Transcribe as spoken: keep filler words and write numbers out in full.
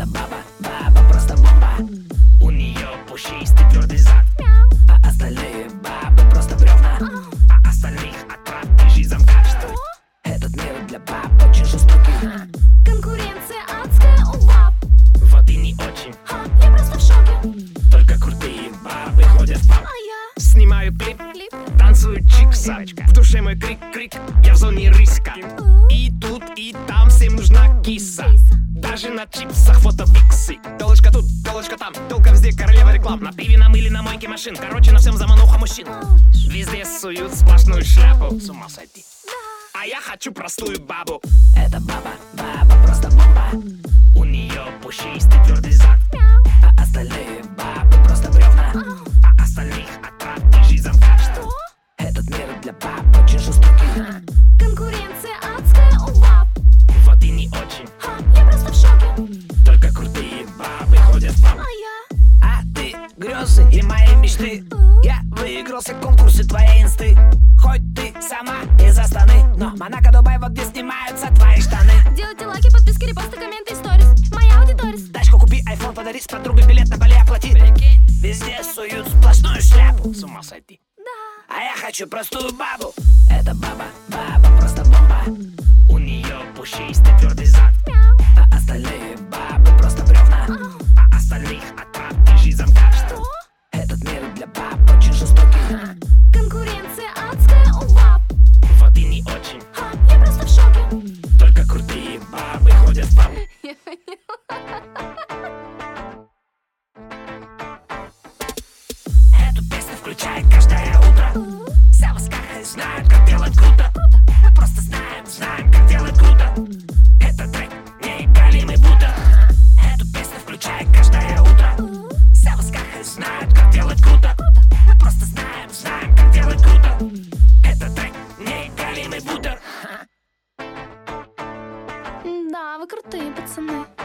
Это баба, баба просто бомба. У нее пушистый твердый зад, а остальные бабы просто бревна. А остальных отправь жизнь замка. Что? Этот мир для баб очень жестокий. Конкуренция адская у баб. Вот и не очень. Ха, я просто в шоке. Только крутые бабы ходят в паб. А я Снимаю клип, клип. танцую чикса. В душе мой крик-крик, я в зоне риска. И тут, и там всем нужна киса. Даже на чипсах фотопиксы. Телочка тут, телочка там, телка везде, королева реклам. На пиве, на мыле, на мойке машин. Короче, на всем замануха мужчин. Везде суют сплошную шляпу. С ума сойти. А я хочу простую бабу. Это баба, баба просто бомба. У нее пушистый твердый зад, а остальные бабы просто бревна. А остальных отправь жизнь замка. Что? Этот мир для баб очень жестокий. Конкуренция адская у баб. Вот и не очень. Ха, я просто в шоке. Только крутые бабы ходят в паб. А я А ты грезы и мои мечты. Я выигрался конкурсы твоей инсты. Хоть ты сама из Астаны, но Монако, Дубай, вот где снимаются твои штаны. делайте лайки, подписки, репосты, комменты и сторис. Моя аудиторис. Тачку купи, айфон подари, с подругой билет на Бали оплати. Везде суют сплошную шляпу. С ума сойти. Да. А я хочу простую бабу. Это баба, баба просто бомба. У нее пушистый твердый зад, а остальные бабы просто бревна. А остальных отправь жизнь замка. Что? Этот мир для баб очень жестокий. Конкуренция адская у баб. Вот и не очень. Ха, я просто в шоке. Только крутые бабы ходят в паб. Я поняла. Эту песню включает каждое утро. Все в восках и знают, как делать круто. Мы просто знаем, знаем, как делать круто. Этот трек неголимый будто. Эту песню включает каждое утро. Все в восках и знают, как делать круто. Мы просто знаем, знаем, как делать круто. Этот трек неголимый будто. Да, вы крутые пацаны.